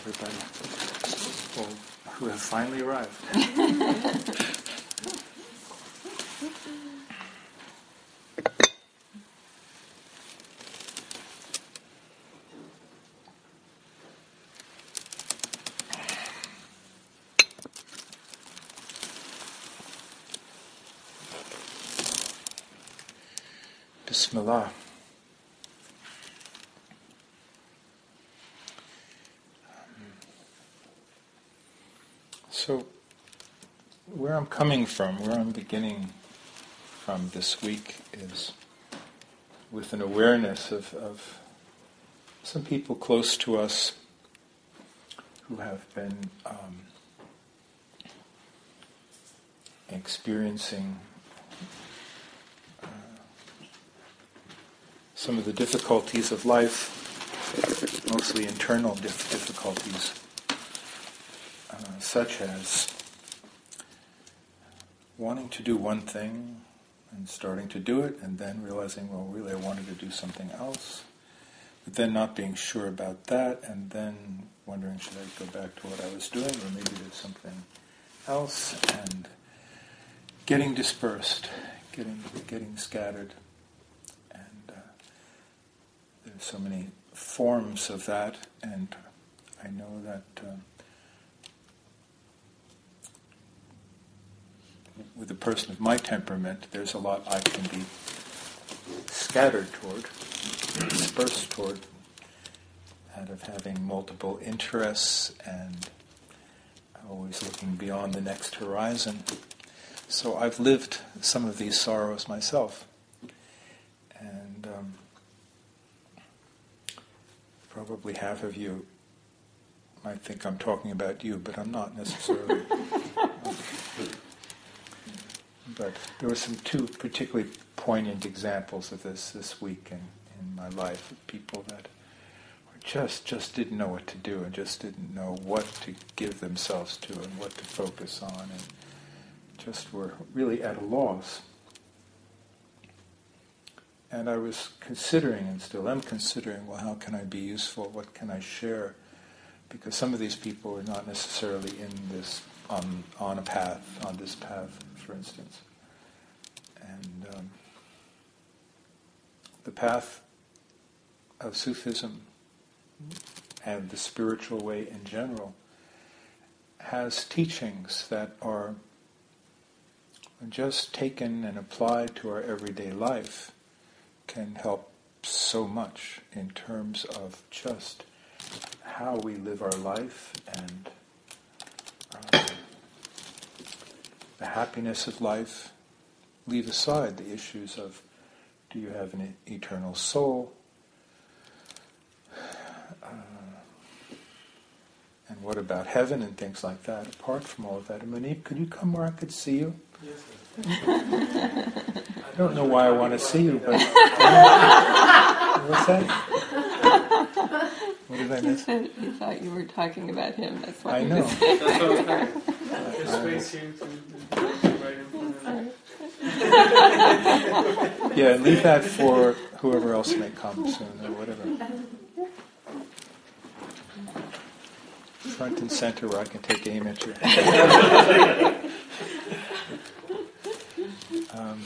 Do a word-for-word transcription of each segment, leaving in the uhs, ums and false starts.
everybody well, who have finally arrived. Bismillah. So, where I'm coming from, where I'm beginning from this week is with an awareness of, of some people close to us who have been um, experiencing uh, some of the difficulties of life, mostly internal dif- difficulties. Uh, such as wanting to do one thing and starting to do it and then realizing, well, really I wanted to do something else, but then not being sure about that and then wondering, should I go back to what I was doing or maybe there's something else, and getting dispersed, getting getting scattered. And uh, there's so many forms of that, and I know that uh, with a person of my temperament, there's a lot I can be scattered toward, dispersed toward, out of having multiple interests and always looking beyond the next horizon. So I've lived some of these sorrows myself. And um, probably half of you might think I'm talking about you, but I'm not necessarily. But there were some two particularly poignant examples of this this week in, in my life, of people that were just just didn't know what to do and just didn't know what to give themselves to and what to focus on, and just were really at a loss. And I was considering, and still am considering, well, how can I be useful? What can I share? Because some of these people are not necessarily in this, on on a path, on this path, for instance. And um, the path of Sufism and the spiritual way in general has teachings that are just taken and applied to our everyday life can help so much in terms of just how we live our life and uh, the happiness of life. Leave aside the issues of, do you have an eternal soul? Uh, and what about heaven and things like that? Apart from all of that, and Manip, could you come where I could see you? Yes, sir. I don't know why I want to see you, but what's that? What did I miss? He thought you were talking about him. That's why. I know. That's what I'm saying. Just space here to right in front of me. Yeah, leave that for whoever else may come soon or whatever. Front and center where I can take aim at you. um,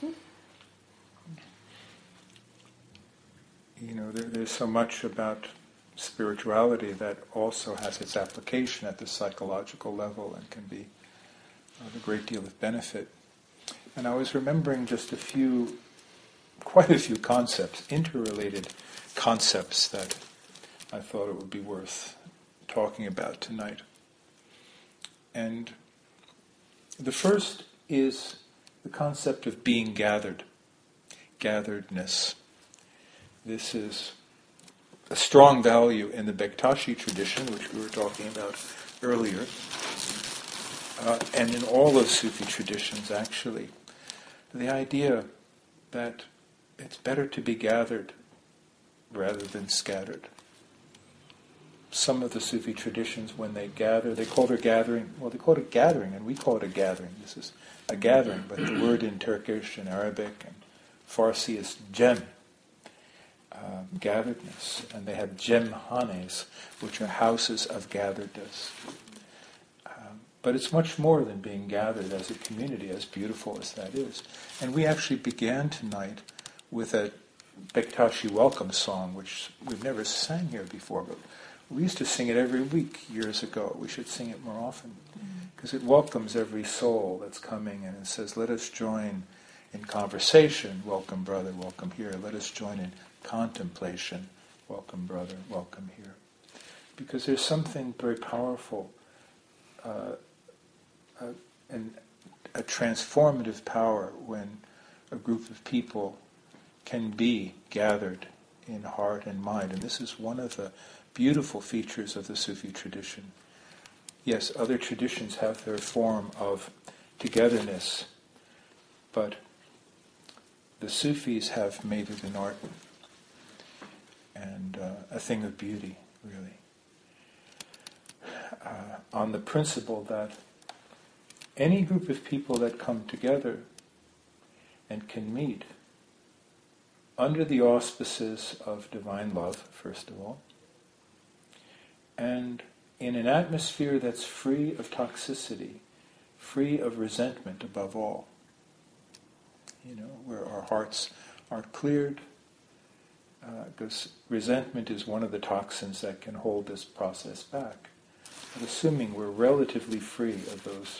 you know, there, there's so much about spirituality that also has its application at the psychological level and can be of a great deal of benefit. And I was remembering just a few, quite a few concepts, interrelated concepts that I thought it would be worth talking about tonight. And the first is the concept of being gathered, gatheredness. This is a strong value in the Bektashi tradition, which we were talking about earlier, uh, and in all of Sufi traditions, actually. The idea that it's better to be gathered rather than scattered. Some of the Sufi traditions, when they gather, they call their gathering, well, they call it a gathering, and we call it a gathering. This is a gathering, but the word in Turkish and Arabic and Farsi is jem. uh, gatheredness. And they have jemhanes, which are houses of gatheredness. Um, but it's much more than being gathered as a community, as beautiful as that is. And we actually began tonight with a Bektashi welcome song, which we've never sang here before, but we used to sing it every week years ago. We should sing it more often, because it welcomes every soul that's coming, and it says, let us join in conversation, welcome brother, welcome here. Let us join in contemplation, welcome brother, welcome here. Because there's something very powerful, uh, uh, and a transformative power when a group of people can be gathered in heart and mind. And this is one of the beautiful features of the Sufi tradition. Yes, other traditions have their form of togetherness, but the Sufis have made it an art and uh, a thing of beauty, really. Uh, on the principle that any group of people that come together and can meet under the auspices of divine love, first of all, and in an atmosphere that's free of toxicity, free of resentment above all, you know, where our hearts are cleared, uh, because resentment is one of the toxins that can hold this process back. But assuming we're relatively free of those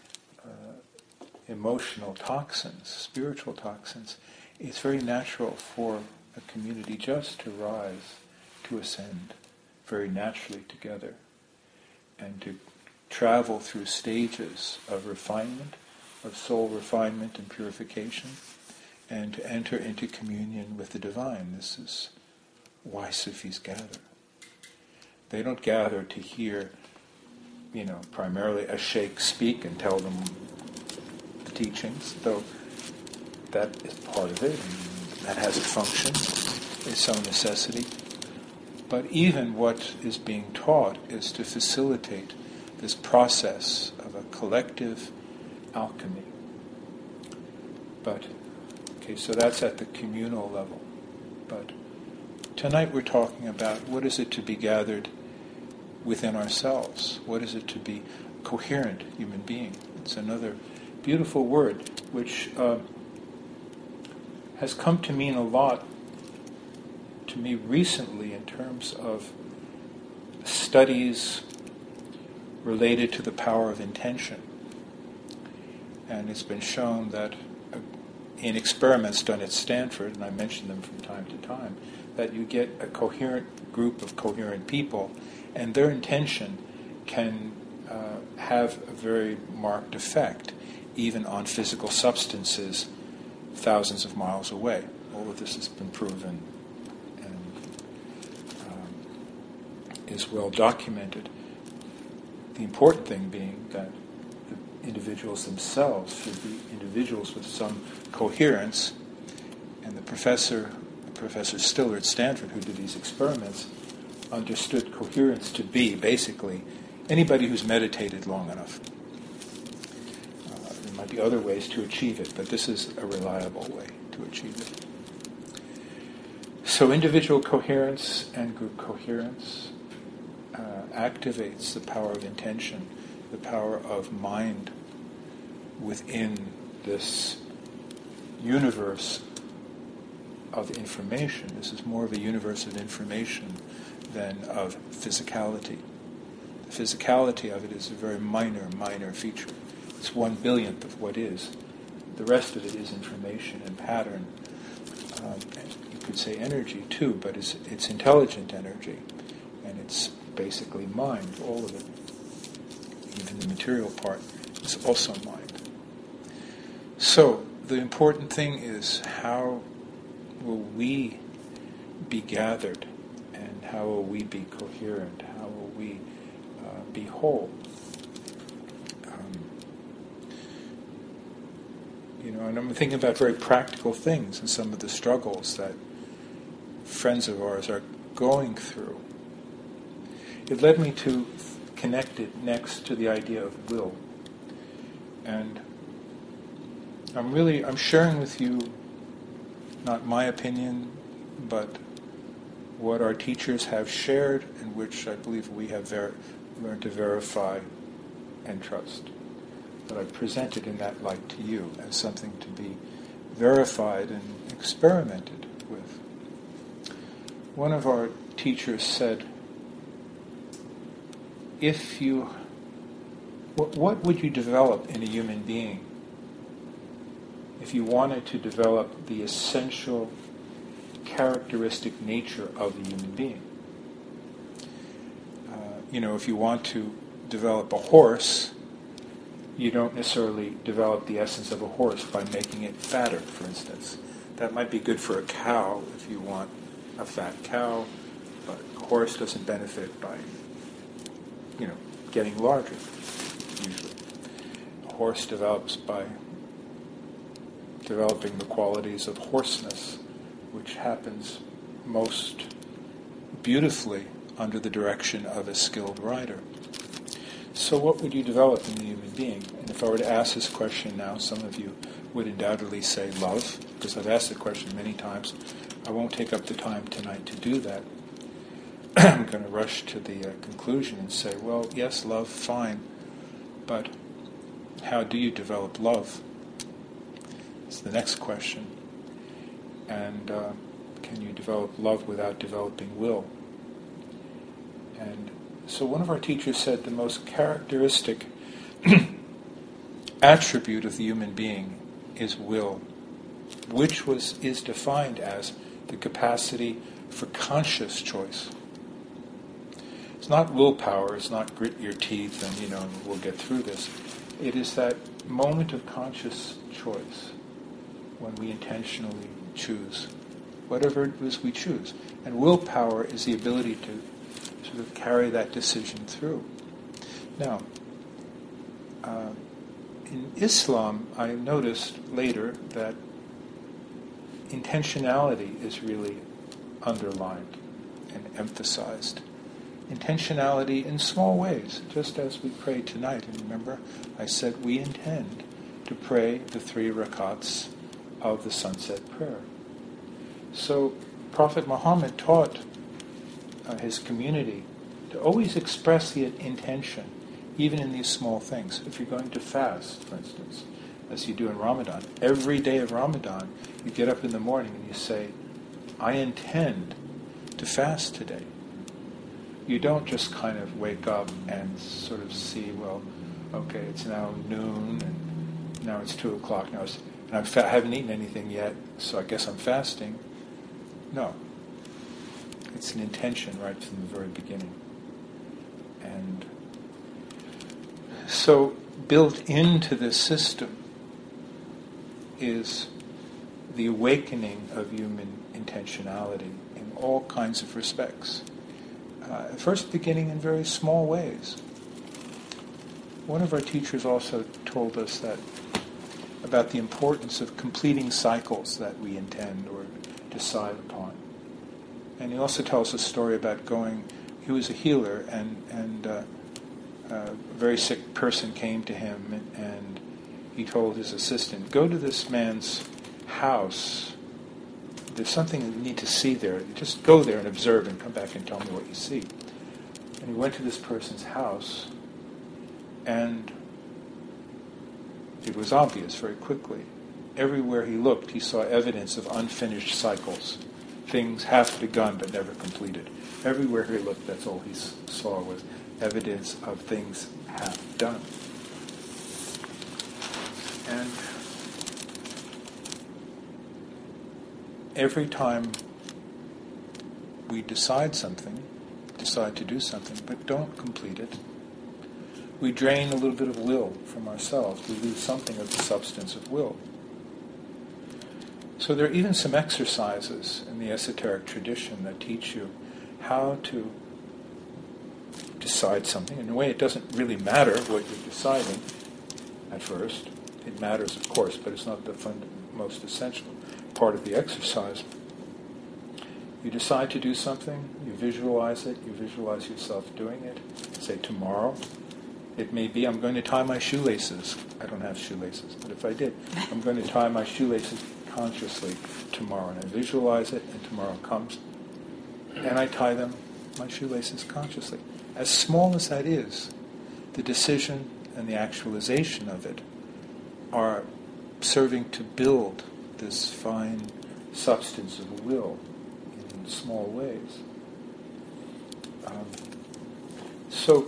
uh, emotional toxins, spiritual toxins, it's very natural for a community just to rise, to ascend very naturally together, and to travel through stages of refinement, of soul refinement and purification, and to enter into communion with the divine. This is why Sufis gather. They don't gather to hear, you know, primarily a sheikh speak and tell them the teachings, though that is part of it, and that has a function, its own necessity. But even what is being taught is to facilitate this process of a collective alchemy. But, okay, so that's at the communal level. But tonight we're talking about what is it to be gathered within ourselves? What is it to be a coherent human being? It's another beautiful word which uh, has come to mean a lot to me recently in terms of studies related to the power of intention. And it's been shown that uh, in experiments done at Stanford, and I mention them from time to time, that you get a coherent group of coherent people, and their intention can uh, have a very marked effect, even on physical substances thousands of miles away. All of this has been proven and um, is well documented. The important thing being that the individuals themselves should be individuals with some coherence, and the professor, Professor Stiller at Stanford, who did these experiments, understood coherence to be basically anybody who's meditated long enough. Uh, there might be other ways to achieve it, but this is a reliable way to achieve it. So individual coherence and group coherence uh, activates the power of intention, the power of mind within this universe of information. This is more of a universe of information than of physicality. The physicality of it is a very minor, minor feature. It's one billionth of what is. The rest of it is information and pattern. Um, and you could say energy too, but it's, it's intelligent energy, and it's basically mind, all of it. Even the material part is also mind. So the important thing is, how will we be gathered, and how will we be coherent? How will we uh, be whole? Um, you know, and I'm thinking about very practical things and some of the struggles that friends of ours are going through. It led me to connect it next to the idea of will. And I'm really, I'm sharing with you not my opinion, but what our teachers have shared and which I believe we have ver- learned to verify and trust. But I present it in that light to you as something to be verified and experimented with. One of our teachers said, if you, what, what would you develop in a human being if you wanted to develop the essential characteristic nature of a human being? Uh, you know, if you want to develop a horse, you don't necessarily develop the essence of a horse by making it fatter, for instance. That might be good for a cow if you want a fat cow, but a horse doesn't benefit by, you know, getting larger, usually. A horse develops by developing the qualities of horseness, which happens most beautifully under the direction of a skilled rider. So what would you develop in the human being? And if I were to ask this question now, some of you would undoubtedly say love, because I've asked the question many times. I won't take up the time tonight to do that. I'm going to rush to the uh, conclusion and say, well, yes, love, fine, but how do you develop love? It's the next question. And uh, can you develop love without developing will? And so one of our teachers said the most characteristic attribute of the human being is will, which was is defined as the capacity for conscious choice. It's not willpower, it's not grit your teeth and, you know, we'll get through this. It is that moment of conscious choice when we intentionally choose whatever it is we choose. And willpower is the ability to sort of carry that decision through. Now, uh, in Islam, I noticed later that intentionality is really underlined and emphasized. Intentionality in small ways, just as we pray tonight. And remember, I said we intend to pray the three rakats of the sunset prayer. So Prophet Muhammad taught uh, his community to always express the intention, even in these small things. If you're going to fast, for instance, as you do in Ramadan, every day of Ramadan, you get up in the morning and you say, I intend to fast today. You don't just kind of wake up and sort of see, well, okay, it's now noon, and now it's two o'clock, now it's, and I'm fa- I haven't eaten anything yet, so I guess I'm fasting. No. It's an intention right from the very beginning. And so built into this system is the awakening of human intentionality in all kinds of respects. Uh, first beginning in very small ways. One of our teachers also told us that about the importance of completing cycles that we intend or decide upon. And he also tells a story about going, he was a healer, and, and uh, a very sick person came to him, and, and he told his assistant, go to this man's house. There's something you need to see there. Just go there and observe and come back and tell me what you see. And he went to this person's house, and it was obvious very quickly. Everywhere he looked, he saw evidence of unfinished cycles. Things half begun but never completed. Everywhere he looked, that's all he saw was evidence of things half done. And every time we decide something, decide to do something, but don't complete it, we drain a little bit of will from ourselves. We lose something of the substance of will. So there are even some exercises in the esoteric tradition that teach you how to decide something. In a way, it doesn't really matter what you're deciding at first. It matters, of course, but it's not the fund- most essential part of the exercise. You decide to do something, you visualize it, you visualize yourself doing it. Say tomorrow. It may be I'm going to tie my shoelaces. I don't have shoelaces, but if I did, I'm going to tie my shoelaces consciously tomorrow. And I visualize it, and tomorrow comes. and I tie them, my shoelaces, consciously. As small as that is, the decision and the actualization of it are serving to build this fine substance of the will in small ways. Um, so,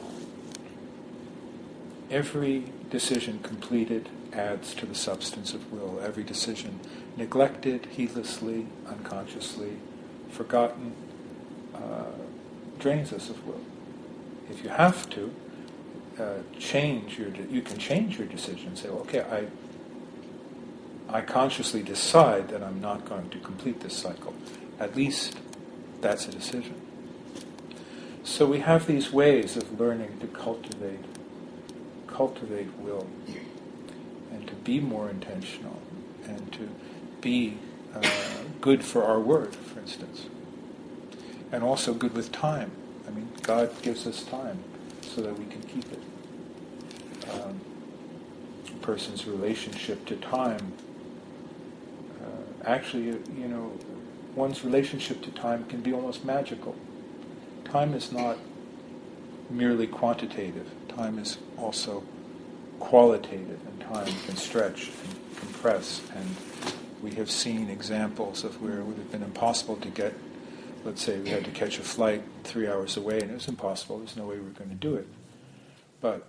every decision completed adds to the substance of will. Every decision neglected, heedlessly, unconsciously, forgotten, uh, drains us of will. If you have to, uh, change your, de- you can change your decision. Say, well, okay, I I consciously decide that I'm not going to complete this cycle. At least that's a decision. So we have these ways of learning to cultivate, cultivate will, and to be more intentional, and to be uh, good for our word, for instance, and also good with time. I mean, God gives us time so that we can keep it. Um, a person's relationship to time. Actually, you know, one's relationship to time can be almost magical. Time is not merely quantitative. Time is also qualitative, and time can stretch and compress. And we have seen examples of where it would have been impossible to get, let's say we had to catch a flight three hours away, and it was impossible. There's no way we were going to do it. But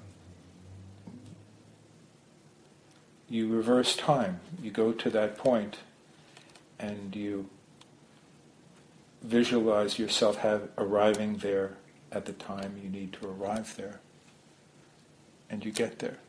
you reverse time. You go to that point, and you visualize yourself have, arriving there at the time you need to arrive there. And you get there.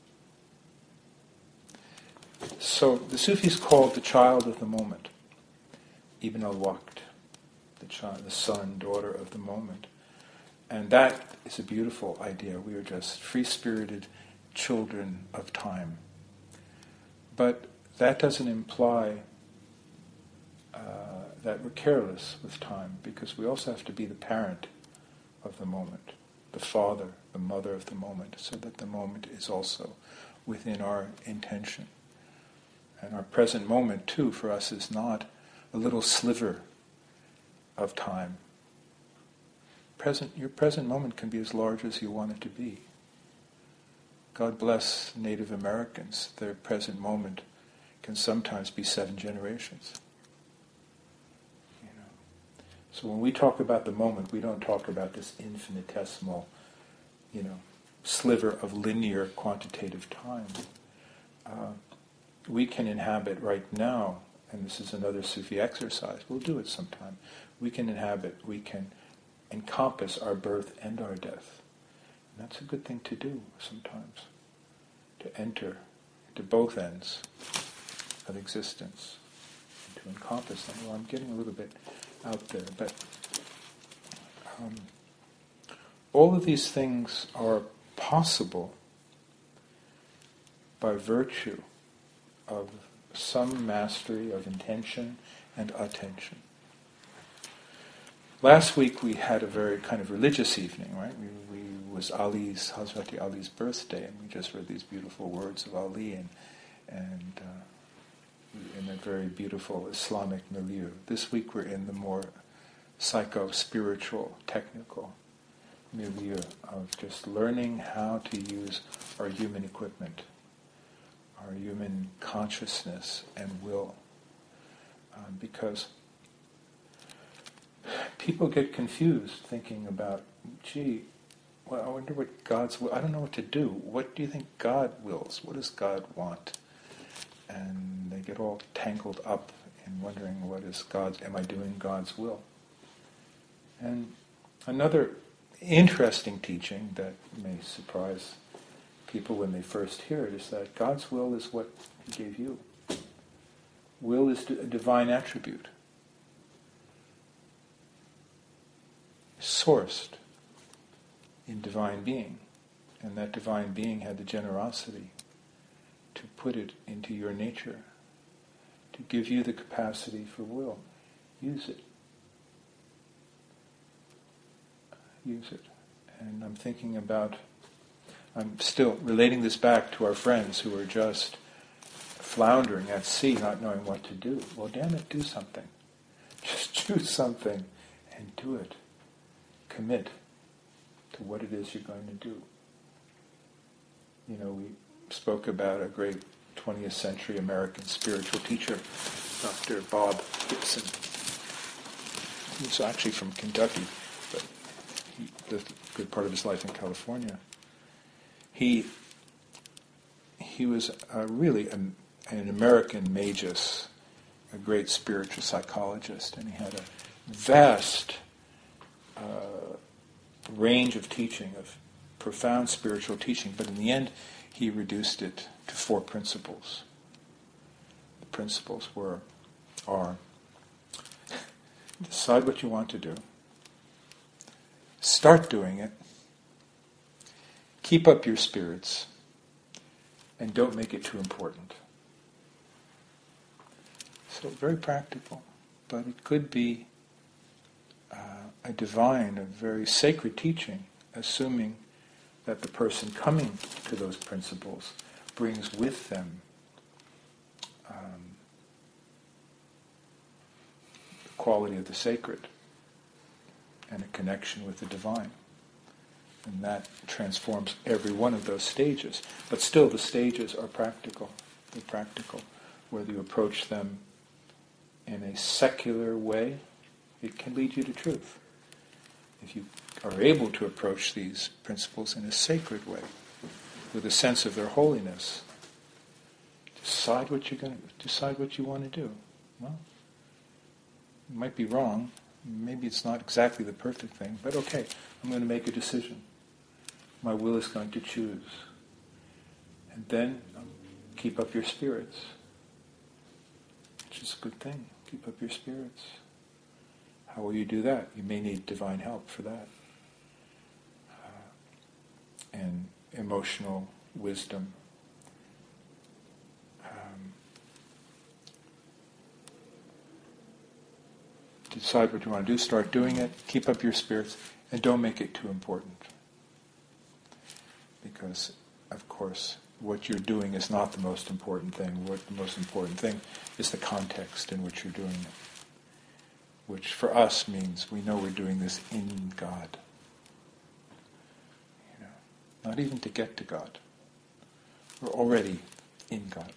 So the Sufis call it the child of the moment. Ibn al-Waqt, the child, the son, daughter of the moment. And that is a beautiful idea. We are just free-spirited children of time. But that doesn't imply Uh, that we're careless with time, because we also have to be the parent of the moment, the father, the mother of the moment, so that the moment is also within our intention. And our present moment, too, for us is not a little sliver of time. Present, your present moment can be as large as you want it to be. God bless Native Americans. Their present moment can sometimes be seven generations. So when we talk about the moment, we don't talk about this infinitesimal, you know, sliver of linear quantitative time. Uh, we can inhabit right now, and this is another Sufi exercise, we'll do it sometime, we can inhabit, we can encompass our birth and our death. And that's a good thing to do sometimes, to enter into both ends of existence, to encompass them. Well, I'm getting a little bit out there, but um, all of these things are possible by virtue of some mastery of intention and attention. Last week we had a very kind of religious evening, right? We, we was Ali's, Hazrati Ali's birthday, and we just read these beautiful words of Ali, and and uh, in a very beautiful Islamic milieu. This week we're in the more psycho-spiritual, technical milieu of just learning how to use our human equipment, our human consciousness and will. Um, because people get confused thinking about, gee, well, I wonder what God's will, I don't know what to do. What do you think God wills? What does God want? And they get all tangled up in wondering, what is God's, am I doing God's will? And another interesting teaching that may surprise people when they first hear it is that God's will is what He gave you. Will is a divine attribute, sourced in divine being, and that divine being had the generosity to put it into your nature, to give you the capacity for will. Use it. Use it. And I'm thinking about, I'm still relating this back to our friends who are just floundering at sea, not knowing what to do. Well, damn it, do something. Just do something. and do it. Commit to what it is you're going to do. You know, we spoke about a great twentieth century American spiritual teacher, Doctor Bob Gibson. He was actually from Kentucky, but he lived a good part of his life in California. He he was uh, really a, an American magus, a great spiritual psychologist, and he had a vast uh, range of teaching, of profound spiritual teaching, but in the end he reduced it to four principles. The principles were, are, decide what you want to do, start doing it, keep up your spirits, and don't make it too important. So very practical, but it could be uh, a divine, a very sacred teaching, assuming that the person coming to those principles brings with them um, the quality of the sacred and a connection with the divine. And that transforms every one of those stages. But still, the stages are practical. They're practical. Whether you approach them in a secular way, it can lead you to truth. If you are able to approach these principles in a sacred way, with a sense of their holiness, decide what you're going to decide what you want to do. Well, it might be wrong. Maybe it's not exactly the perfect thing, but okay, I'm going to make a decision. My will is going to choose. And then um, keep up your spirits, which is a good thing. Keep up your spirits. How will you do that? You may need divine help for that. Uh, and emotional wisdom. Um, decide what you want to do, start doing it, keep up your spirits, and don't make it too important. Because, of course, what you're doing is not the most important thing. What the most important thing is the context in which you're doing it. Which for us means we know we're doing this in God. You know, not even to get to God. We're already in God.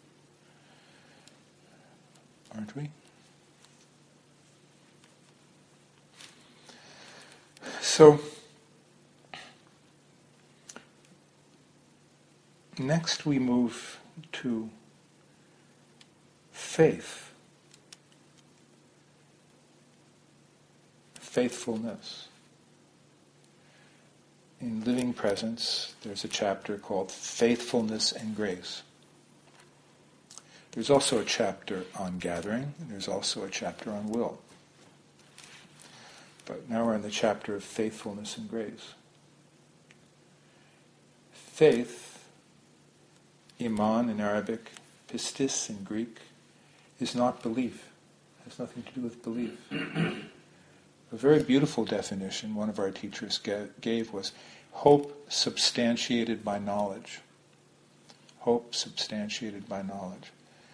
Aren't we? So, next we move to faith. Faithfulness. In Living Presence, there's a chapter called Faithfulness and Grace. There's also a chapter on gathering, and there's also a chapter on will. But now we're in the chapter of faithfulness and grace. Faith, iman in Arabic, pistis in Greek, is not belief. It has nothing to do with belief. A very beautiful definition one of our teachers ga- gave was hope substantiated by knowledge. Hope substantiated by knowledge.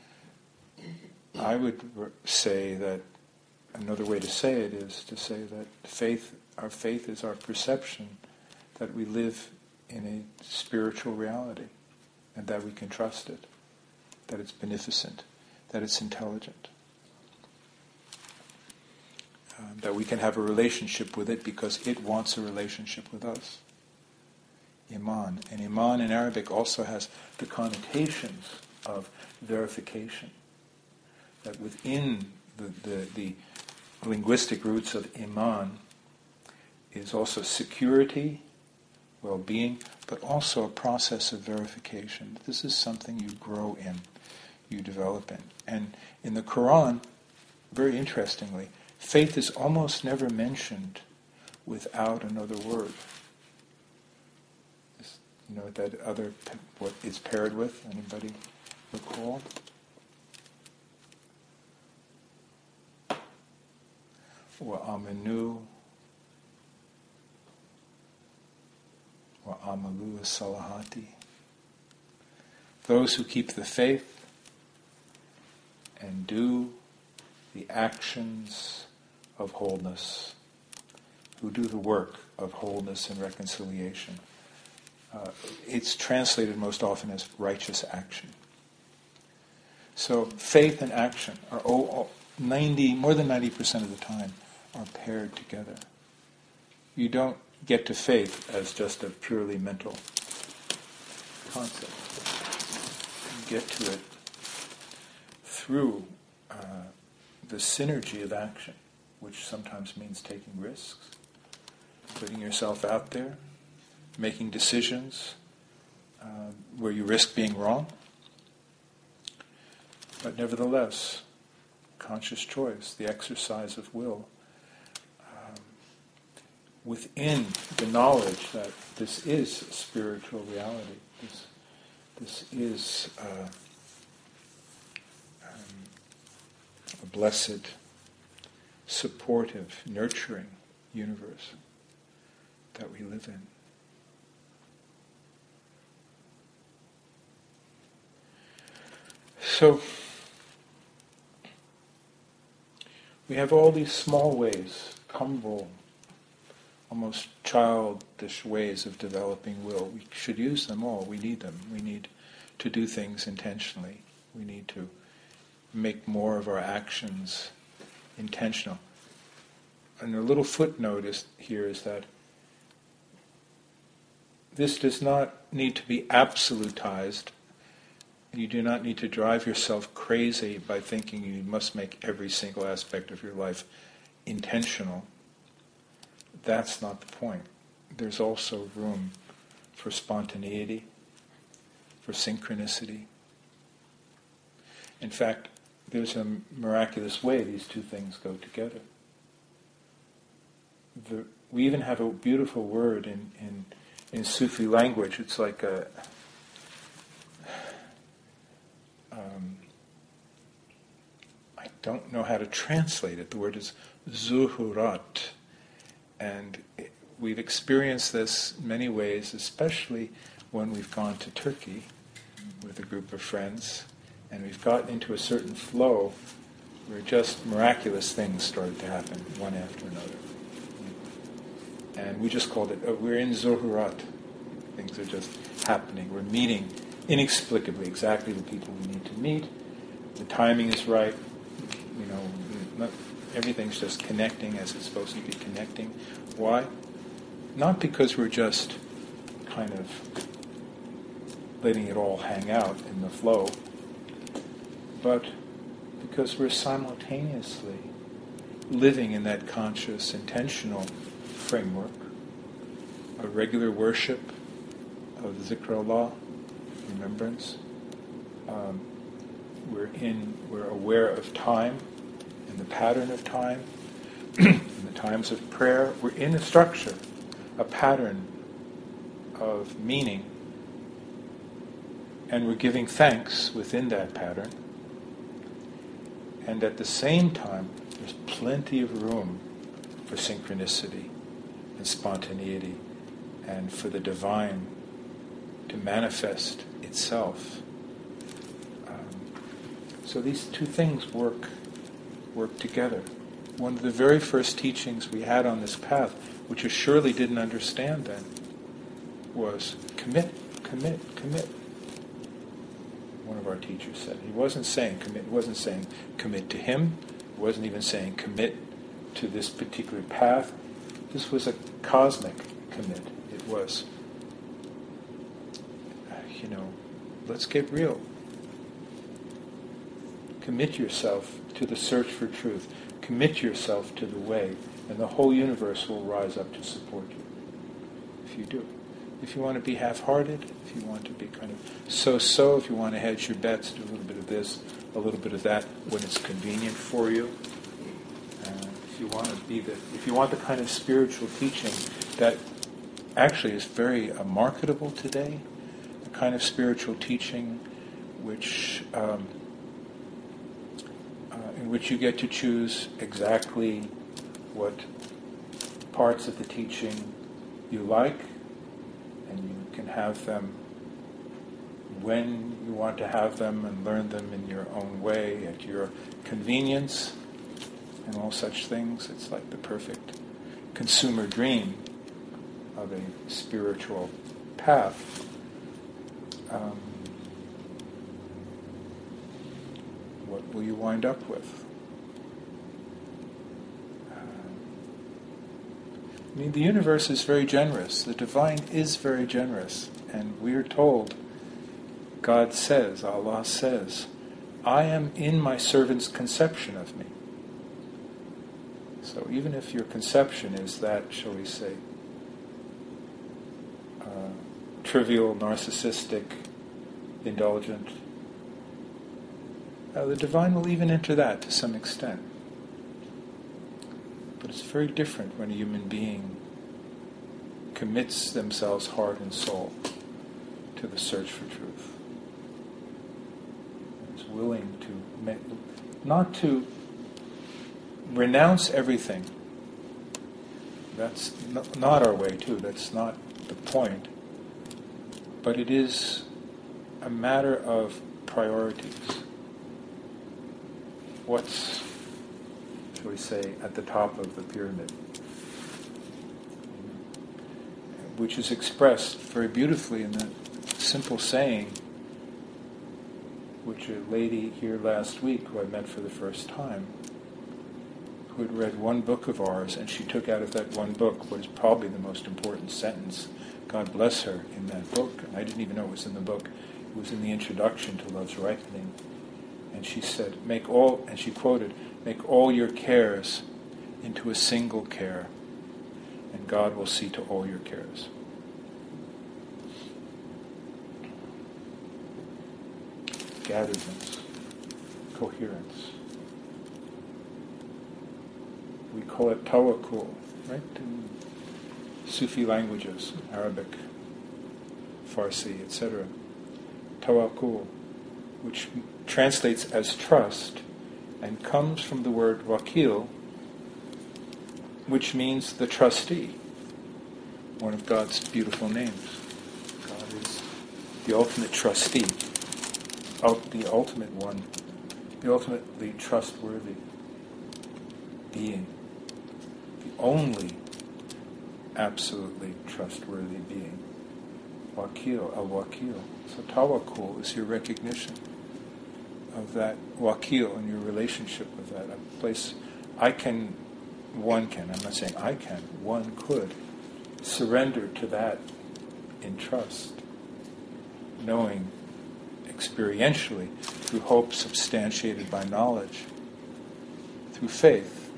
I would r- say that another way to say it is to say that faith, our faith is our perception that we live in a spiritual reality and that we can trust it, that it's beneficent, that it's intelligent. Um, that we can have a relationship with it because it wants a relationship with us. Iman. And Iman in Arabic also has the connotations of verification. That within the, the, the linguistic roots of Iman is also security, well-being, but also a process of verification. This is something you grow in, you develop in. And in the Quran, very interestingly, faith is almost never mentioned without another word. This, you know what that other, what it's paired with? Anybody recall? Wa amanu wa amalu salahati. Those who keep the faith and do the actions of wholeness, who do the work of wholeness and reconciliation. Uh, it's translated most often as righteous action. So faith and action are all, all ninety, more than ninety percent of the time are paired together. You don't get to faith as just a purely mental concept. You get to it through uh, the synergy of action, which sometimes means taking risks, putting yourself out there, making decisions uh, where you risk being wrong. But nevertheless, conscious choice, the exercise of will, um, within the knowledge that this is spiritual reality, this, this is uh, um, a blessed, supportive, nurturing universe that we live in. So, we have all these small ways, humble, almost childish ways of developing will. We should use them all. We need them. We need to do things intentionally. We need to make more of our actions intentional. And a little footnote is, here is that this does not need to be absolutized. You do not need to drive yourself crazy by thinking you must make every single aspect of your life intentional. That's not the point. There's also room for spontaneity, for synchronicity. In fact, there's a miraculous way these two things go together. The, we even have a beautiful word in, in, in Sufi language. It's like a... Um, I don't know how to translate it. The word is zuhurat. And it, we've experienced this in many ways, especially when we've gone to Turkey with a group of friends, and we've gotten into a certain flow where just miraculous things started to happen, one after another. And we just called it, oh, we're in zuhurat. Things are just happening. We're meeting inexplicably exactly the people we need to meet. The timing is right. You know, not, everything's just connecting as it's supposed to be connecting. Why? Not because we're just kind of letting it all hang out in the flow, but because we're simultaneously living in that conscious, intentional framework, a regular worship of zikrullah, remembrance. Um, we're in. We're aware of time and the pattern of time, and the times of prayer. We're in a structure, a pattern of meaning, and we're giving thanks within that pattern. And at the same time, there's plenty of room for synchronicity and spontaneity, and for the divine to manifest itself. Um, so these two things work work together. One of the very first teachings we had on this path, which you surely didn't understand then, was commit, commit, commit. One of our teachers said. He wasn't saying commit. He wasn't saying commit to him. He wasn't even saying commit to this particular path. This was a cosmic commit. It was, you know, let's get real. Commit yourself to the search for truth. Commit yourself to the way, and the whole universe will rise up to support you. If you do. If you want to be half-hearted, if you want to be kind of so-so, if you want to hedge your bets, do a little bit of this, a little bit of that when it's convenient for you. Uh, if you want to be the, if you want the kind of spiritual teaching that actually is very uh, marketable today, the kind of spiritual teaching which um, uh, in which you get to choose exactly what parts of the teaching you like, and you can have them when you want to have them and learn them in your own way, at your convenience. and all such things. It's like the perfect consumer dream of a spiritual path. Um, what will you wind up with? Uh, I mean, the universe is very generous. The divine is very generous. And we're told, God says, Allah says, I am in my servant's conception of me. So even if your conception is that, shall we say, uh, trivial, narcissistic, indulgent, uh, the divine will even enter that to some extent. But it's very different when a human being commits themselves heart and soul to the search for truth. Is willing to make, not to renounce everything. That's n- not our way too. That's not the point. But it is a matter of priorities. What's, shall we say, at the top of the pyramid? Which is expressed very beautifully in the simple saying which a lady here last week, who I met for the first time, who had read one book of ours, and she took out of that one book what is probably the most important sentence, God bless her, in that book. And I didn't even know it was in the book. It was in the introduction to Love's Ripening. And she said, make all, and she quoted, make all your cares into a single care, and God will see to all your cares. Gatheredness, coherence. We call it tawakkul, right? In Sufi languages, Arabic, Farsi, et cetera. Tawakkul, which translates as trust, and comes from the word wakil, which means the trustee, one of God's beautiful names. God is the ultimate trustee, the ultimate one, the ultimately trustworthy being, the only absolutely trustworthy being. Wakil, al-wakil. So tawakkul is your recognition of that wakil and your relationship with that. A place I can, one can, I'm not saying I can, one could surrender to that in trust, knowing experientially, through hope substantiated by knowledge, through faith,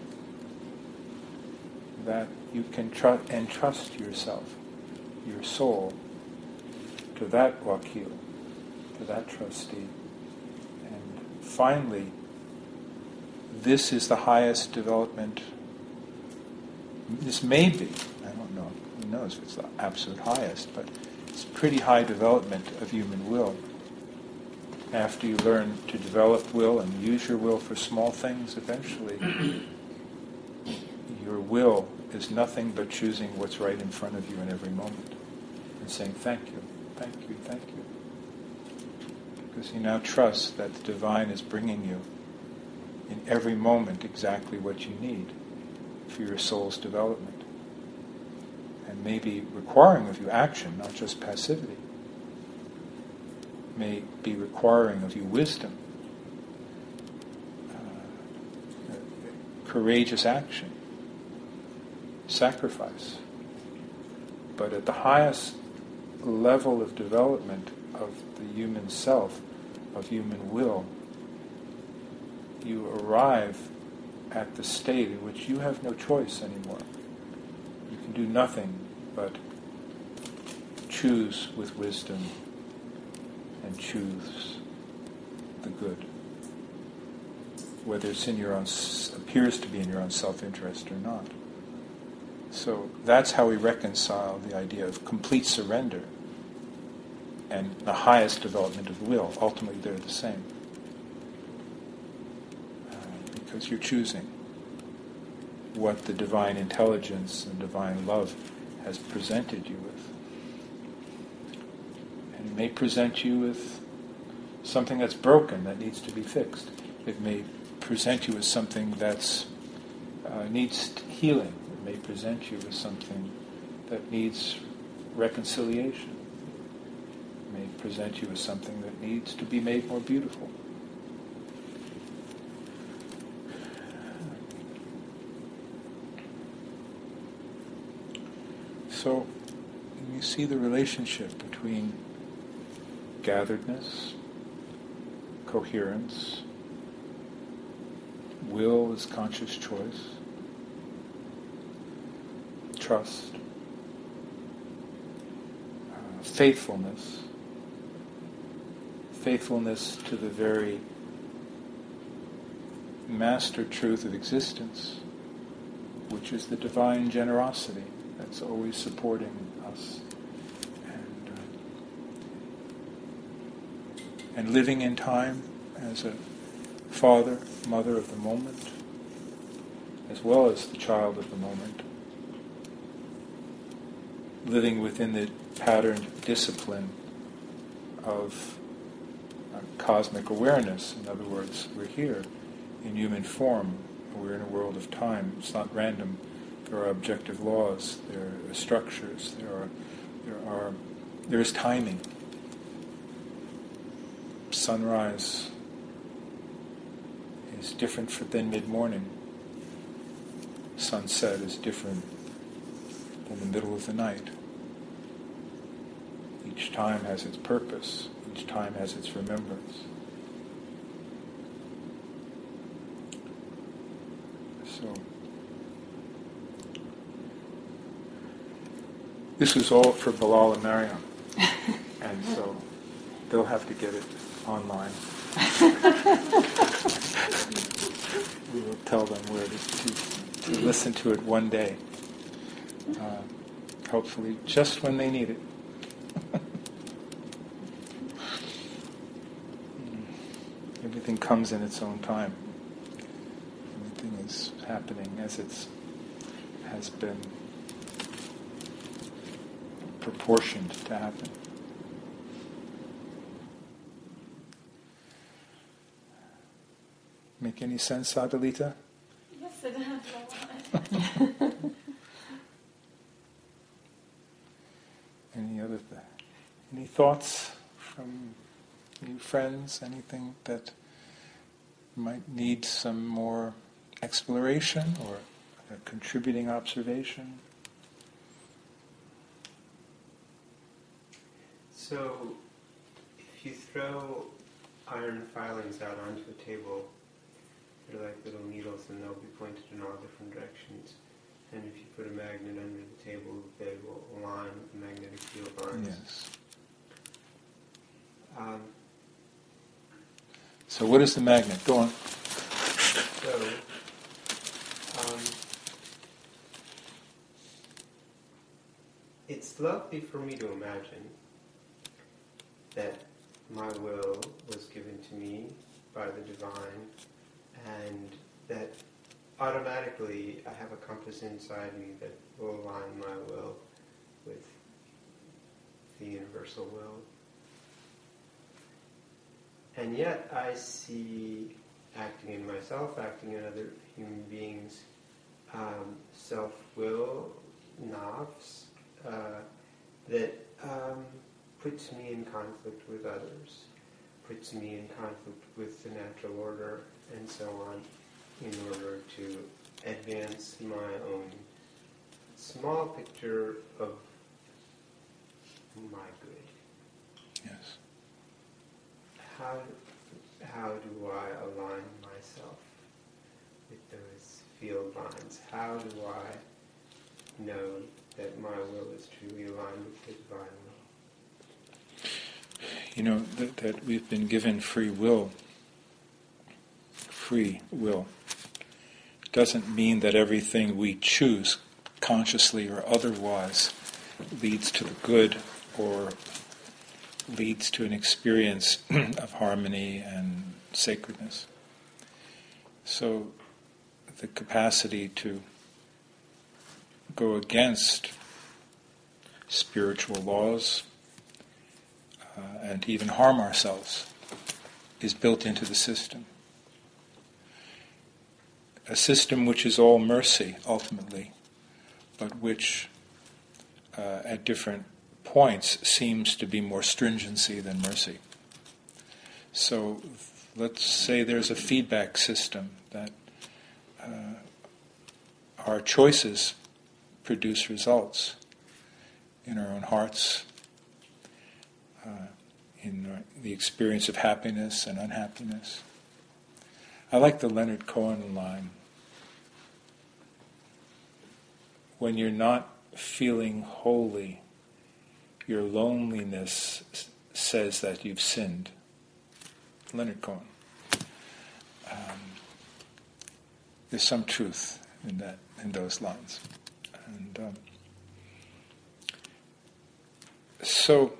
that you can tr- entrust yourself, your soul, to that wakil, to that trustee. And finally, this is the highest development. This may be, I don't know, who knows if it's the absolute highest, but it's pretty high development of human will. After you learn to develop will and use your will for small things, eventually your will is nothing but choosing what's right in front of you in every moment and saying thank you, thank you, thank you. Because you now trust that the divine is bringing you in every moment exactly what you need for your soul's development, and maybe requiring of you action, not just passivity. May be requiring of you wisdom, uh, courageous action, sacrifice. But at the highest level of development of the human self, of human will, you arrive at the state in which you have no choice anymore. You can do nothing but choose with wisdom and choose the good, whether it's in your own, appears to be in your own self-interest or not. So that's how we reconcile the idea of complete surrender and the highest development of will. Ultimately, they're the same, uh, because you're choosing what the divine intelligence and divine love has presented you with. And it may present you with something that's broken that needs to be fixed. It may present you with something that's uh, needs healing. It may present you with something that needs reconciliation. It may present you with something that needs to be made more beautiful. So you see the relationship between gatheredness, coherence, will is conscious choice, trust, uh, faithfulness, faithfulness to the very master truth of existence, which is the divine generosity that's always supporting us. And, uh, and living in time as a father, mother of the moment, as well as the child of the moment. Living within the patterned discipline of uh, cosmic awareness. In other words, we're here in human form. We're in a world of time. It's not random. There are objective laws. There are structures. There are, there are, there is timing. Sunrise is different than mid-morning. Sunset is different than the middle of the night. Each time has its purpose. Each time has its remembrance. So, this is all for Bilal and Mariam. And so, they'll have to get it online. We will tell them where to, to, to listen to it one day. Uh, hopefully just when they need it. Everything comes in its own time. Everything is happening as it's has been proportioned to happen. Make any sense, Adelita? Yes, it does a lot. Any other th- any thoughts from you friends? Anything that might need some more exploration or a contributing observation? So, if you throw iron filings out onto a table, they're like little needles and they'll be pointed in all different directions. And if you put a magnet under the table, they will align with the magnetic field lines. Yes. Um, So what is the magnet? Go on. so, um, it's lovely for me to imagine that my will was given to me by the divine, and that automatically I have a compass inside me that will align my will with the universal will. And yet I see, acting in myself, acting in other human beings, um, self-will, nafs, uh, that um, puts me in conflict with others, puts me in conflict with the natural order, and so on, in order to advance my own small picture of my good. Yes. How, how do I align myself with those field lines? How do I know that my will is truly aligned with the divine will? You know, that, that we've been given free will. Free will. Doesn't mean that everything we choose, consciously or otherwise, leads to the good or leads to an experience of harmony and sacredness. So the capacity to go against spiritual laws uh, and to even harm ourselves is built into the system. a system which is all mercy, ultimately, but which uh, at different points seems to be more stringency than mercy. So let's say there's a feedback system that uh, our choices produce results in our own hearts, uh, in uh, the experience of happiness and unhappiness. I like the Leonard Cohen line. When you're not feeling holy, your loneliness says that you've sinned. Leonard Cohen. Um, there's some truth in that, in those lines. And um, so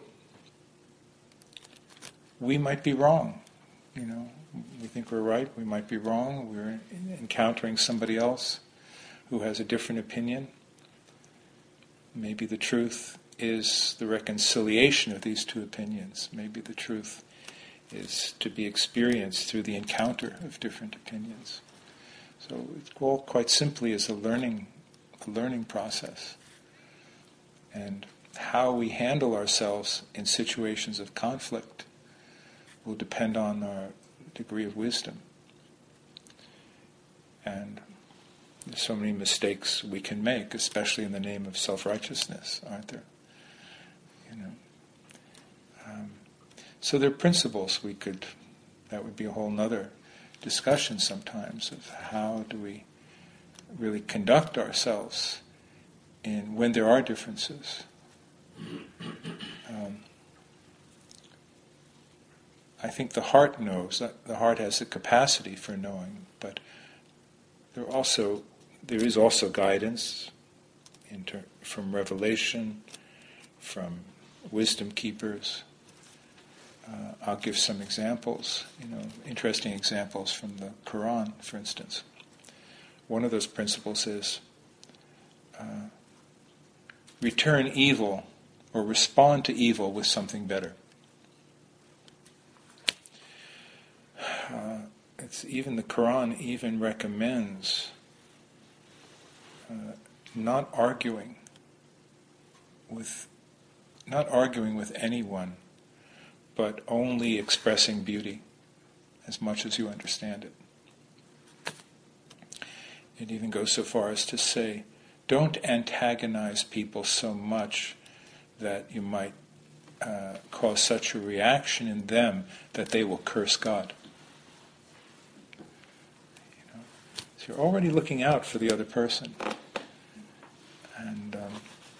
we might be wrong, you know. We think we're right, we might be wrong. We're encountering somebody else who has a different opinion. Maybe the truth is the reconciliation of these two opinions. Maybe the truth is to be experienced through the encounter of different opinions. So it's all quite simply is a learning, a learning process. And how we handle ourselves in situations of conflict will depend on our degree of wisdom. And there's so many mistakes we can make, especially in the name of self-righteousness, aren't there? You know. Um, so there are principles we could, that would be a whole nother discussion sometimes of how do we really conduct ourselves in when there are differences. Um, I think the heart knows, that the heart has the capacity for knowing, but there also there is also guidance in ter- from revelation, from wisdom keepers. Uh, I'll give some examples, you know, interesting examples from the Quran, for instance. One of those principles is uh, return evil or respond to evil with something better. Uh, it's even the Quran even recommends uh, not arguing with not arguing with anyone, but only expressing beauty as much as you understand it. It even goes so far as to say, don't antagonize people so much that you might uh, cause such a reaction in them that they will curse God. You know? So you're already looking out for the other person. And um,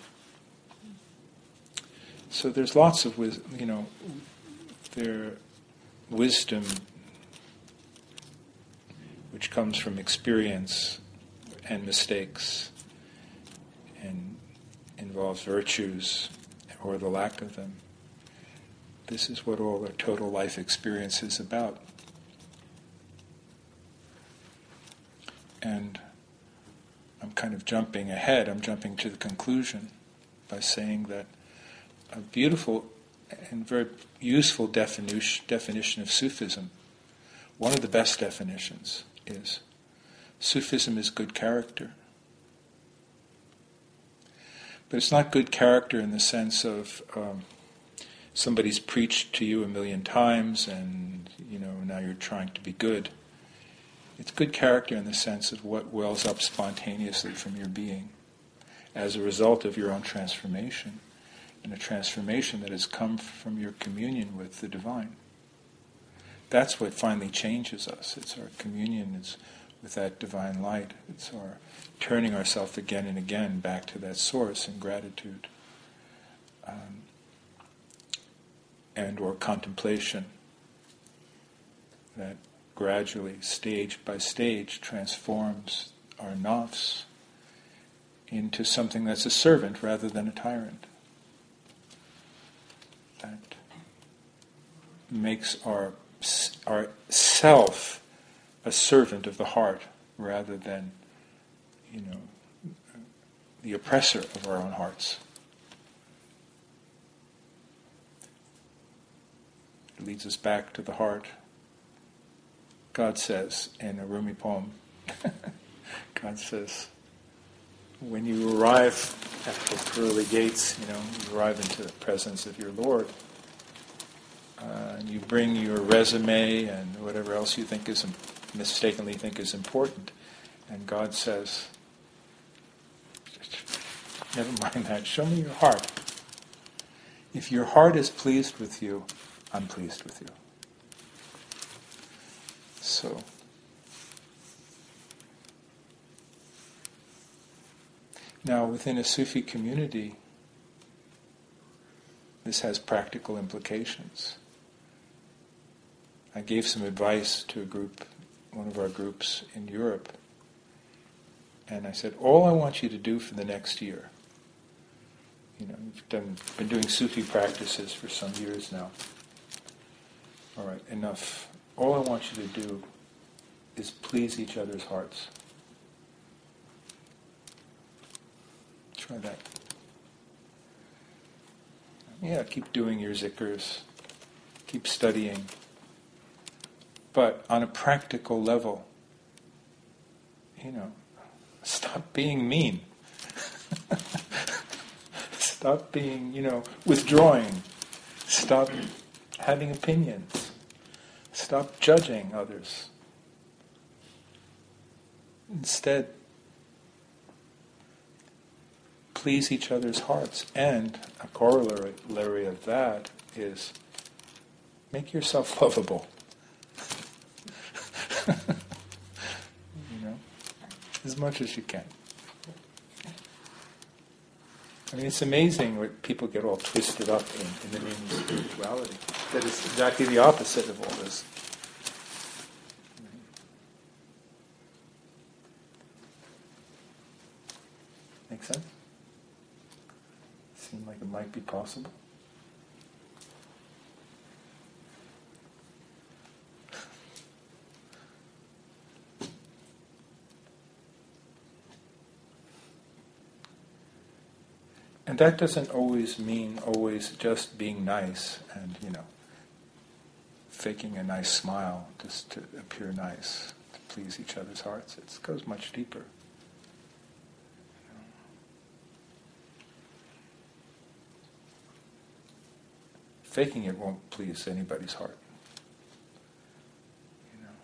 so there's lots of wisdom, you know, there wisdom which comes from experience and mistakes and involves virtues or the lack of them. This is what all our total life experience is about. And I'm kind of jumping ahead, I'm jumping to the conclusion by saying that a beautiful and very useful definition, definition of Sufism, one of the best definitions is, Sufism is good character. But it's not good character in the sense of um, somebody's preached to you a million times and, you know, now you're trying to be good. It's good character in the sense of what wells up spontaneously from your being as a result of your own transformation, and a transformation that has come from your communion with the divine. That's what finally changes us. It's our communion is with that divine light. It's our turning ourselves again and again back to that source in gratitude, um, and or contemplation that gradually, stage by stage, transforms our nafs into something that's a servant rather than a tyrant. That makes our our self a servant of the heart rather than, you know, the oppressor of our own hearts. It leads us back to the heart. God says in a Rumi poem, God says, when you arrive at the pearly gates, you know, you arrive into the presence of your Lord, uh, and you bring your resume and whatever else you think is mistakenly think is important, and God says, never mind that, show me your heart. If your heart is pleased with you, I'm pleased with you. So, now within a Sufi community, this has practical implications. I gave some advice to a group, one of our groups in Europe, and I said, all I want you to do for the next year, you know, you've done, been doing Sufi practices for some years now. All right, enough. All I want you to do is please each other's hearts. Try that. Yeah, keep doing your zikrs. Keep studying. But on a practical level, you know, stop being mean. Stop being, you know, withdrawing. Stop having opinions. Stop judging others. Instead, please each other's hearts. And a corollary of that is make yourself lovable. You know, as much as you can. I mean, it's amazing what people get all twisted up in, in the name of spirituality. That is exactly the opposite of all this. Make sense? Seem like it might be possible. And that doesn't always mean always just being nice and, you know, faking a nice smile just to appear nice, to please each other's hearts. It goes much deeper. Faking it won't please anybody's heart. You know,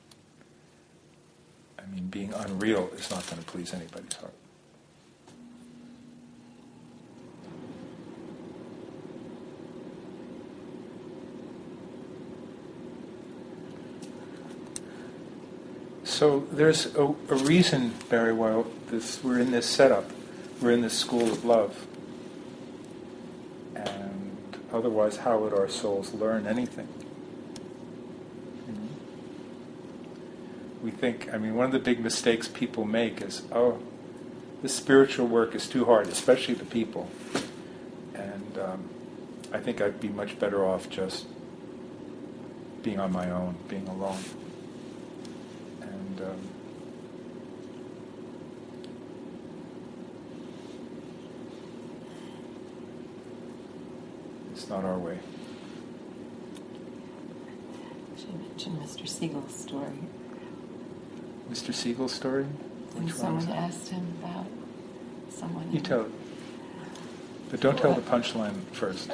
I mean, being unreal is not going to please anybody's heart. So there's a, a reason, Barry, why this, we're in this setup. We're in this school of love. And otherwise, how would our souls learn anything? Mm-hmm. We think, I mean, one of the big mistakes people make is, oh, this spiritual work is too hard, especially the people. And um, I think I'd be much better off just being on my own, being alone. And um, it's not our way. She mentioned Mister Siegel's story. Mister Siegel's story? When Which one someone is that? asked him about someone. You tell it. But don't tell the punchline first.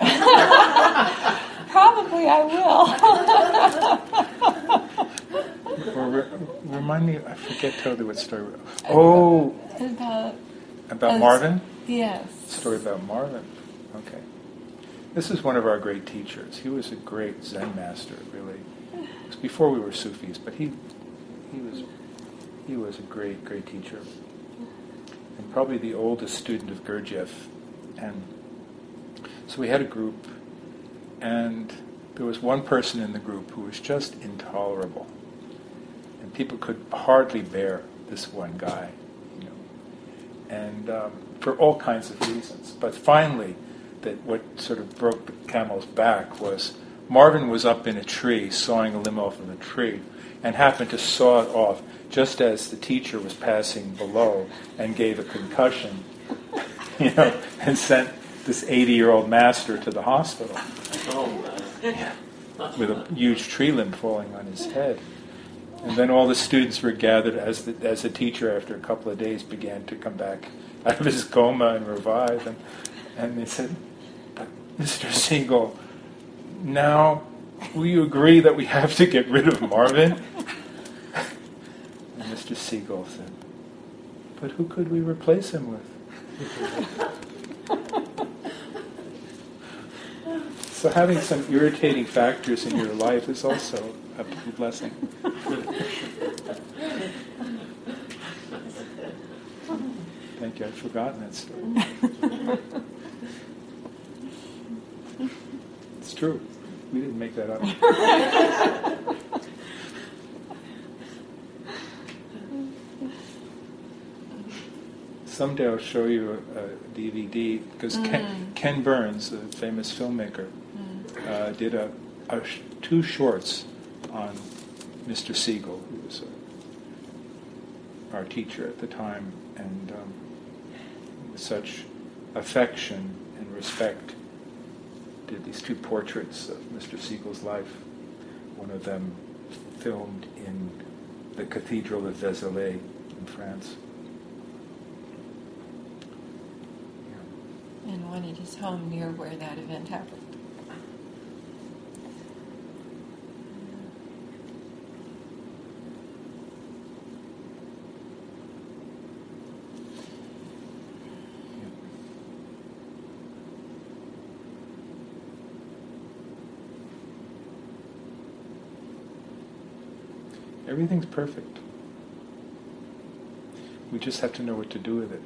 Probably I will. Or re- remind me, I forget totally what story. Oh, About, about uh, Marvin? yes. Story about Marvin. Okay. This is one of our great teachers. He was a great Zen master, really. It was before we were Sufis, but he he was he was a great, great teacher. And probably the oldest student of Gurdjieff. And so we had a group, and there was one person in the group who was just intolerable. And people could hardly bear this one guy, you know. And um, for all kinds of reasons. But finally, that what sort of broke the camel's back was Marvin was up in a tree, sawing a limb off of a tree, and happened to saw it off just as the teacher was passing below and gave a concussion, you know, and sent this eighty-year-old master to the hospital. Oh, man. Yeah, with a huge tree limb falling on his head. And then all the students were gathered as the, as the teacher, after a couple of days, began to come back out of his coma and revive. And, and they said, "But Mister Siegel, now will you agree that we have to get rid of Marvin?" And Mister Siegel said, "But who could we replace him with?" So having some irritating factors in your life is also a blessing. Thank you. I'd forgotten that story. It's true. We didn't make that up. Someday I'll show you a, a D V D, because mm. Ken, Ken Burns, the famous filmmaker, mm. uh, did a, a sh- two shorts on Mister Siegel, who was a, our teacher at the time, and um, with such affection and respect did these two portraits of Mister Siegel's life. One of them filmed in the Cathedral of Vézelay in France. And one at his home near where that event happened. Everything's perfect. We just have to know what to do with it.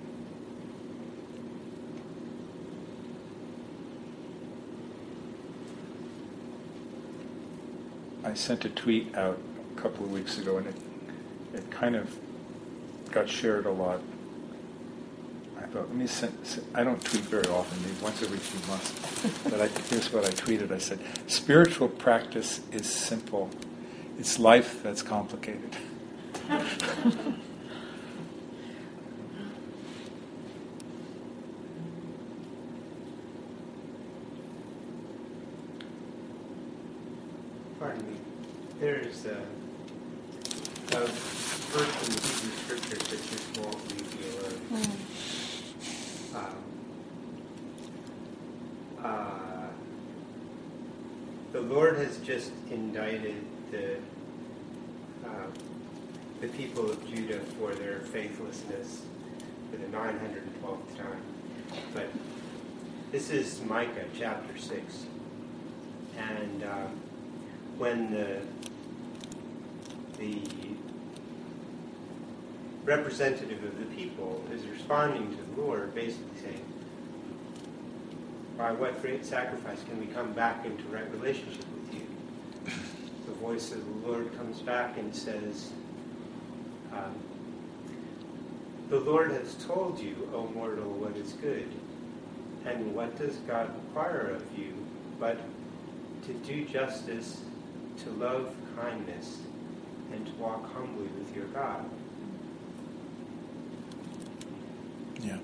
I sent a tweet out a couple of weeks ago, and it it kind of got shared a lot. I thought, let me send, I don't tweet very often, maybe once every few months. But I, here's what I tweeted. I said, spiritual practice is simple. It's life that's complicated. Pardon me. There's a, a verse in the Hebrew Scriptures that just won't leave me alone. Mm. Um, uh, the Lord has just indicted the uh, the people of Judah for their faithlessness for the nine hundred twelfth time. But this is Micah chapter six, and um, when the the representative of the people is responding to the Lord, basically saying, by what great sacrifice can we come back into right relationship with you? The voice of the Lord comes back and says, um, the Lord has told you, O mortal, what is good. And what does God require of you but to do justice, to love kindness, and to walk humbly with your God? Yeah.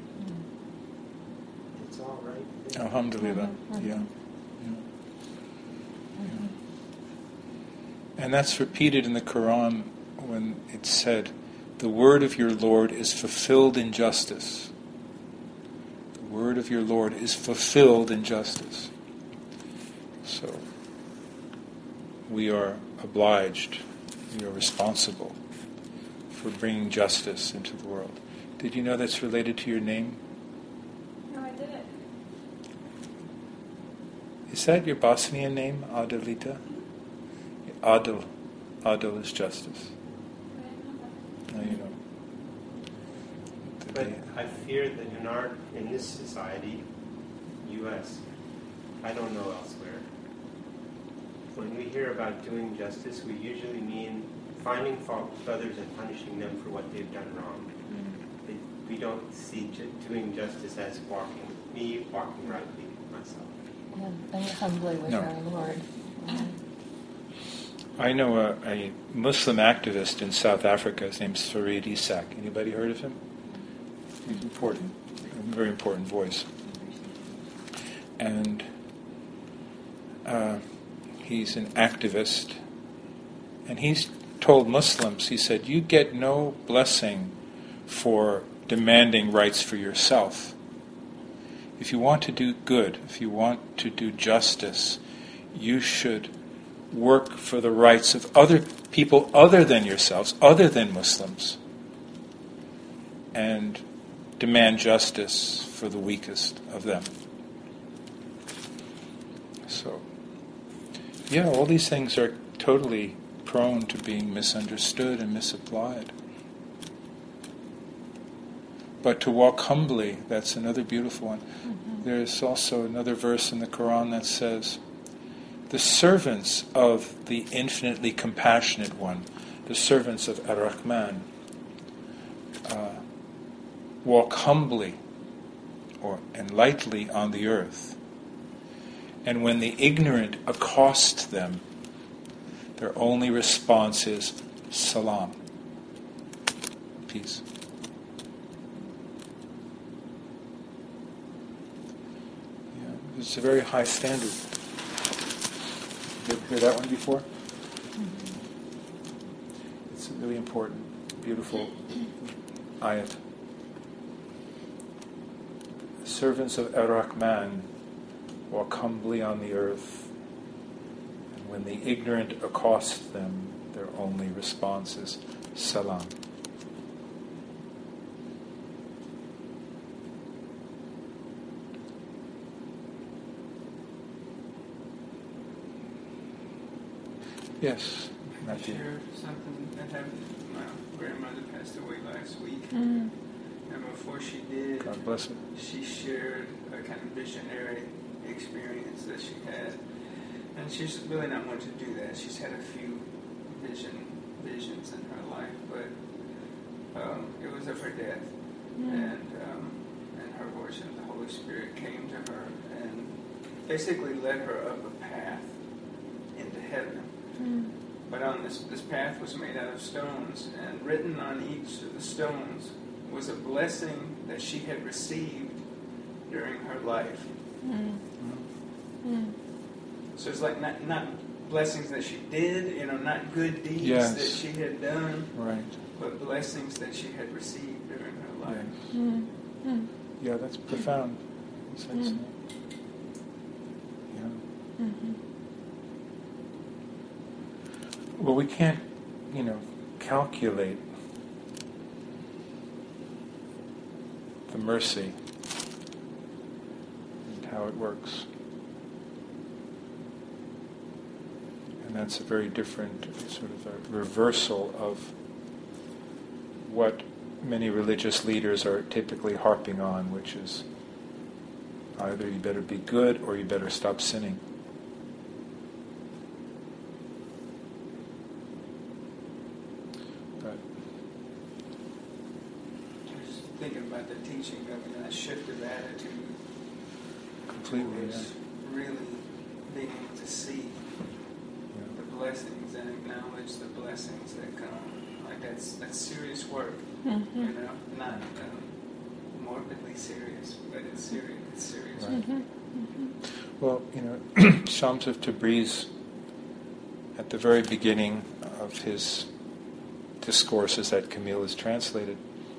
It's all right there. Alhamdulillah. Mm-hmm. Yeah. Yeah. Yeah. And that's repeated in the Quran when it's said, the word of your Lord is fulfilled in justice. The word of your Lord is fulfilled in justice. So we are obliged, we are responsible for bringing justice into the world. Did you know that's related to your name? No, I didn't. Is that your Bosnian name, Adelita? Adel. Adel is justice. Now you know. But I fear that in our in this society, U S, I don't know elsewhere, when we hear about doing justice, we usually mean finding fault with others and punishing them for what they've done wrong. Mm. It, we don't see ju- doing justice as walking, me walking rightly myself. And, and humbly with No. our Lord. Yeah. I know a, a Muslim activist in South Africa. His name's Farid Isak. Anybody heard of him? He's important, a very important voice. And uh, he's an activist, and he's told Muslims, he said, you get no blessing for demanding rights for yourself. If you want to do good, if you want to do justice, you should work for the rights of other people other than yourselves, other than Muslims, and demand justice for the weakest of them. So, yeah, all these things are totally prone to being misunderstood and misapplied. But to walk humbly, that's another beautiful one. Mm-hmm. There's also another verse in the Quran that says, the servants of the infinitely compassionate one, the servants of Ar-Rahman, uh, walk humbly or and lightly on the earth. And when the ignorant accost them, their only response is salam, peace. Yeah, it's a very high standard. You ever hear that one before? Mm-hmm. It's a really important, beautiful ayat. The servants of Ar-Rahman walk humbly on the earth, and when the ignorant accost them, their only response is salam. Yes, Matthew. I shared something that happened. My grandmother passed away last week, Mm. and before she did, God bless her. she shared a kind of visionary experience that she had. And she's really not one to do that. She's had a few vision visions in her life, but um, it was of her death, Mm. and um, and her voice of the Holy Spirit came to her and basically led her up a path into heaven. Mm. But on this this path was made out of stones, and written on each of the stones was a blessing that she had received during her life. Mm. Mm. So it's like not not blessings that she did, you know, not good deeds Yes. that she had done, Right. but blessings that she had received during her life. Yes. Mm. Mm. Yeah, that's profound. It's Mm. excellent. Yeah. Mm-hmm. Well, we can't, you know, calculate the mercy and how it works. And that's a very different sort of a reversal of what many religious leaders are typically harping on, which is either you better be good or you better stop sinning. But Just thinking about the teaching of it, that shift of attitude completely, yeah. was really being able to see Yeah. the blessings and acknowledge the blessings that come. Like that's that's serious work, Mm-hmm. you know, not um, morbidly serious, but it's serious. It's serious. Right. Mm-hmm. Mm-hmm. Well, you know, Shams of Tabriz, at the very beginning of his discourses that Camille has translated,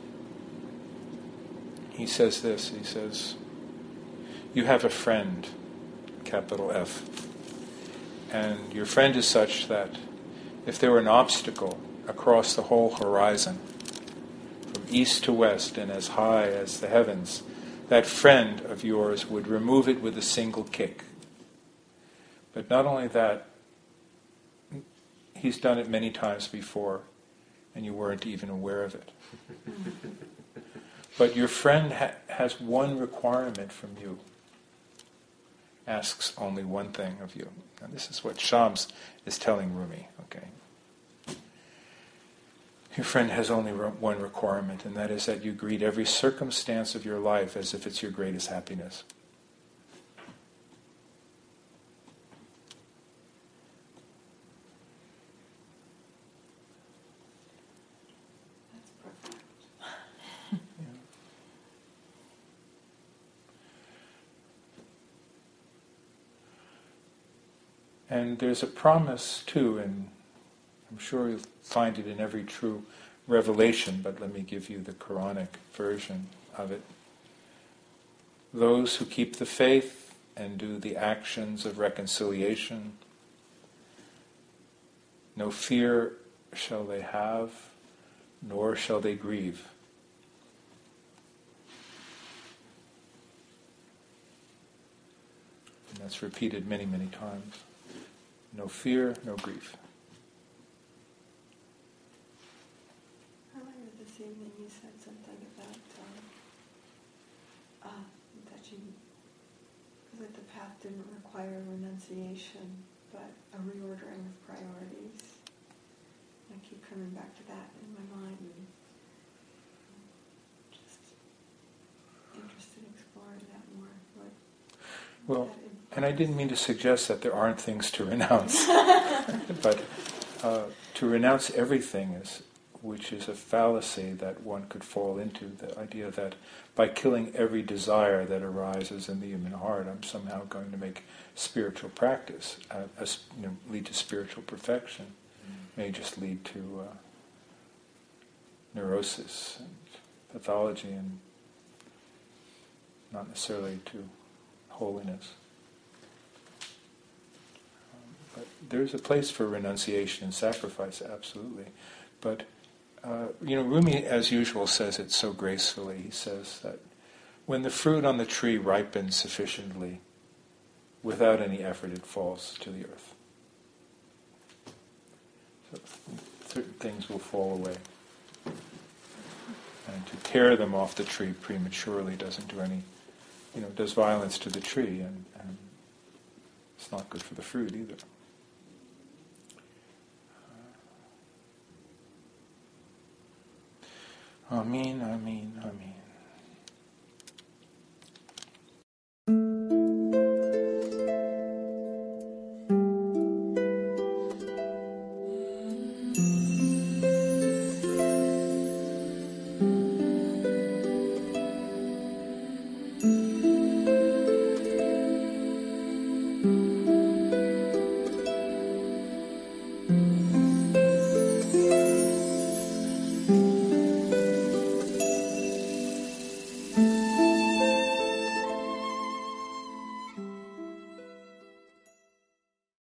he says this, he says, you have a friend, capital F, and your friend is such that if there were an obstacle across the whole horizon, from east to west and as high as the heavens, that friend of yours would remove it with a single kick. But not only that, he's done it many times before, and you weren't even aware of it. But your friend ha- has one requirement from you, asks only one thing of you. And this is what Shams is telling Rumi, okay? Your friend has only re- one requirement, and that is that you greet every circumstance of your life as if it's your greatest happiness. That's profound. And there's a promise, too, in sure you'll find it in every true revelation, but let me give you the Quranic version of it. Those who keep the faith and do the actions of reconciliation, no fear shall they have, nor shall they grieve. And that's repeated many, many times. No fear, no grief. Earlier this evening you said something about um, uh, that you, that the path didn't require renunciation, but a reordering of priorities. I keep coming back to that in my mind and just interested in exploring that more. What, Well, that and I didn't mean to suggest that there aren't things to renounce, but uh, to renounce everything is, which is a fallacy that one could fall into, the idea that by killing every desire that arises in the human heart, I'm somehow going to make spiritual practice, uh, as, you know, lead to spiritual perfection, mm-hmm. may just lead to uh, neurosis and pathology, and not necessarily to holiness. But there's a place for renunciation and sacrifice, absolutely. But, uh, you know, Rumi, as usual, says it so gracefully. He says that when the fruit on the tree ripens sufficiently, without any effort, it falls to the earth. So certain things will fall away. And to tear them off the tree prematurely doesn't do any, you know, does violence to the tree, and, and it's not good for the fruit either. Amen, amen, amen.